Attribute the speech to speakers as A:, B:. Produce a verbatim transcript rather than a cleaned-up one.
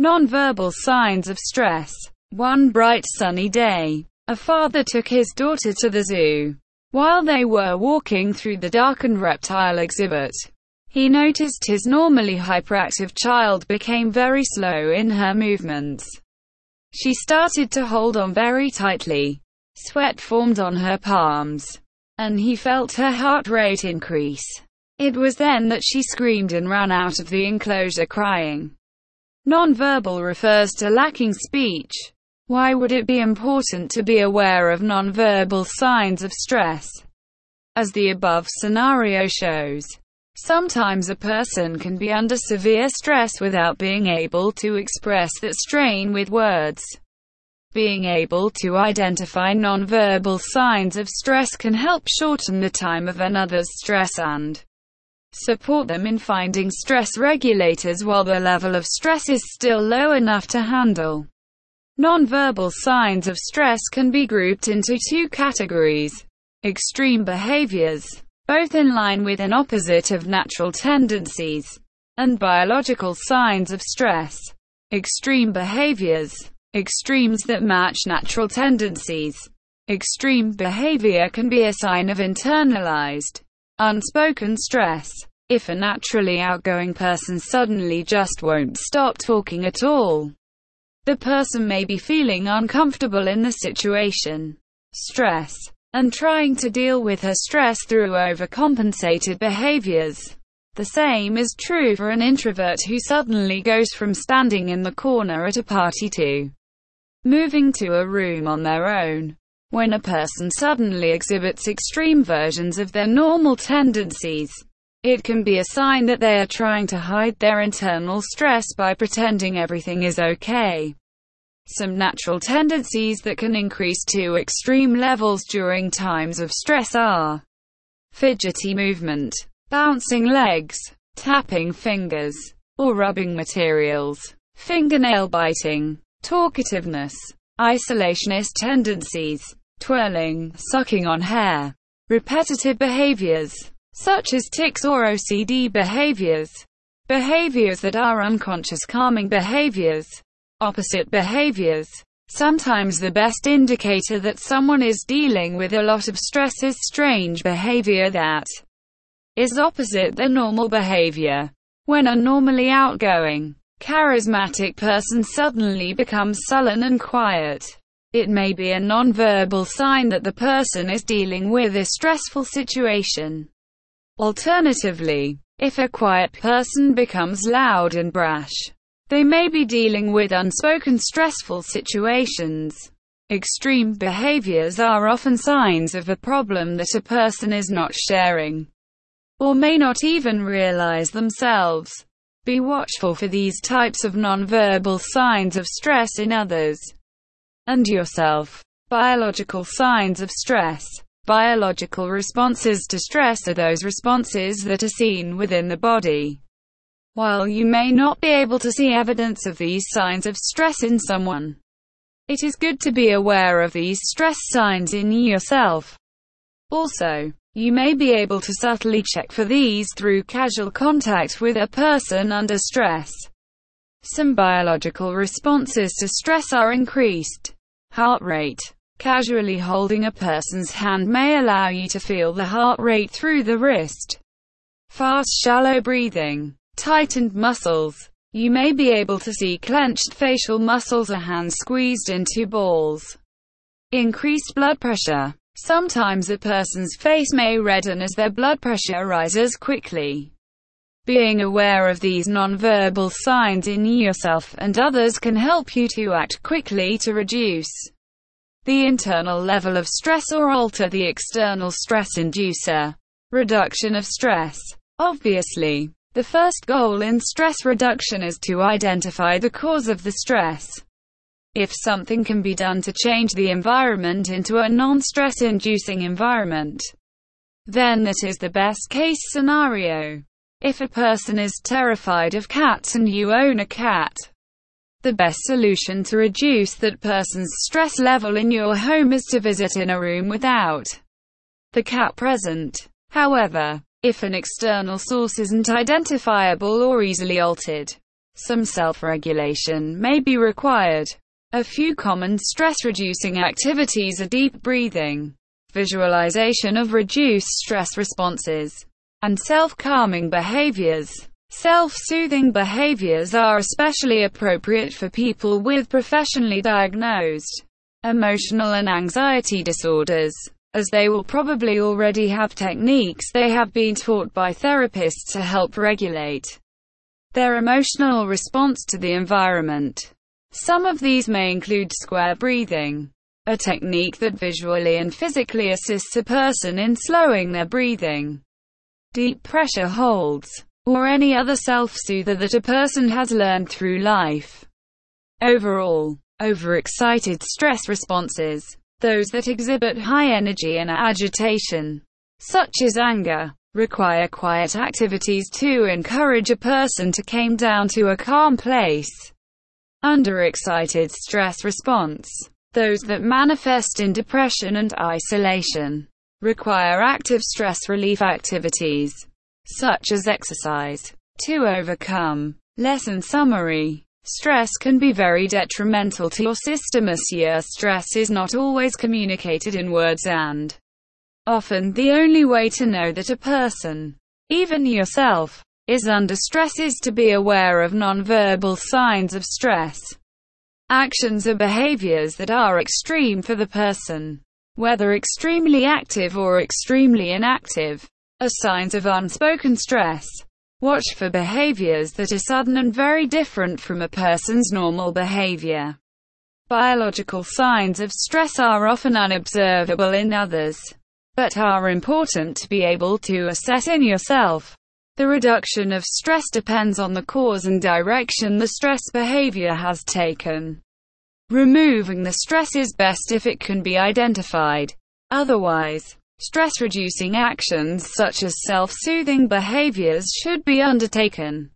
A: Nonverbal signs of stress. One bright sunny day, a father took his daughter to the zoo. While they were walking through the darkened reptile exhibit, he noticed his normally hyperactive child became very slow in her movements. She started to hold on very tightly. Sweat formed on her palms, and he felt her heart rate increase. It was then that she screamed and ran out of the enclosure crying. Nonverbal refers to lacking speech. Why would it be important to be aware of nonverbal signs of stress? As the above scenario shows, sometimes a person can be under severe stress without being able to express that strain with words. Being able to identify nonverbal signs of stress can help shorten the time of another's stress and support them in finding stress regulators while the level of stress is still low enough to handle. Nonverbal signs of stress can be grouped into two categories. Extreme behaviors, both in line with and opposite of natural tendencies, and biological signs of stress. Extreme behaviors, extremes that match natural tendencies. Extreme behavior can be a sign of internalized, unspoken stress. If a naturally outgoing person suddenly just won't stop talking at all, the person may be feeling uncomfortable in the situation, stress, and trying to deal with her stress through overcompensated behaviors. The same is true for an introvert who suddenly goes from standing in the corner at a party to moving to a room on their own. When a person suddenly exhibits extreme versions of their normal tendencies, it can be a sign that they are trying to hide their internal stress by pretending everything is okay. Some natural tendencies that can increase to extreme levels during times of stress are fidgety movement, bouncing legs, tapping fingers, or rubbing materials, fingernail biting, talkativeness, isolationist tendencies, twirling, sucking on hair, repetitive behaviors, such as tics or O C D behaviors, behaviors that are unconscious calming behaviors, opposite behaviors. Sometimes the best indicator that someone is dealing with a lot of stress is strange behavior that is opposite their normal behavior. When a normally outgoing, charismatic person suddenly becomes sullen and quiet, it may be a nonverbal sign that the person is dealing with a stressful situation. Alternatively, if a quiet person becomes loud and brash, they may be dealing with unspoken stressful situations. Extreme behaviors are often signs of a problem that a person is not sharing, or may not even realize themselves. Be watchful for these types of nonverbal signs of stress in others and yourself. Biological signs of stress. Biological responses to stress are those responses that are seen within the body. While you may not be able to see evidence of these signs of stress in someone, it is good to be aware of these stress signs in yourself. Also, you may be able to subtly check for these through casual contact with a person under stress. Some biological responses to stress are increased heart rate. Casually holding a person's hand may allow you to feel the heart rate through the wrist. Fast, shallow breathing. Tightened muscles. You may be able to see clenched facial muscles or hands squeezed into balls. Increased blood pressure. Sometimes a person's face may redden as their blood pressure rises quickly. Being aware of these nonverbal signs in yourself and others can help you to act quickly to reduce the internal level of stress or alter the external stress inducer. Reduction of stress. Obviously, the first goal in stress reduction is to identify the cause of the stress. If something can be done to change the environment into a non-stress inducing environment, then that is the best case scenario. If a person is terrified of cats and you own a cat, the best solution to reduce that person's stress level in your home is to visit in a room without the cat present. However, if an external source isn't identifiable or easily altered, Some self-regulation may be required. A few common stress-reducing activities are deep breathing, visualization of reduced stress responses, and self-calming behaviors. Self-soothing behaviors are especially appropriate for people with professionally diagnosed emotional and anxiety disorders, as they will probably already have techniques they have been taught by therapists to help regulate their emotional response to the environment. Some of these may include square breathing, a technique that visually and physically assists a person in slowing their breathing, deep pressure holds, or any other self-soother that a person has learned through life. Overall, overexcited stress responses, those that exhibit high energy and agitation, such as anger, require quiet activities to encourage a person to calm down to a calm place. Underexcited stress response, those that manifest in depression and isolation, require active stress relief activities, such as exercise, to overcome. Lesson summary. Stress can be very detrimental to your system. Monsieur, stress is not always communicated in words, and often the only way to know that a person, even yourself, is under stress is to be aware of nonverbal signs of stress. Actions or behaviors that are extreme for the person, whether extremely active or extremely inactive, are signs of unspoken stress. Watch for behaviors that are sudden and very different from a person's normal behavior. Biological signs of stress are often unobservable in others, but are important to be able to assess in yourself. The reduction of stress depends on the cause and direction the stress behavior has taken. Removing the stress is best if it can be identified. Otherwise, stress-reducing actions such as self-soothing behaviors should be undertaken.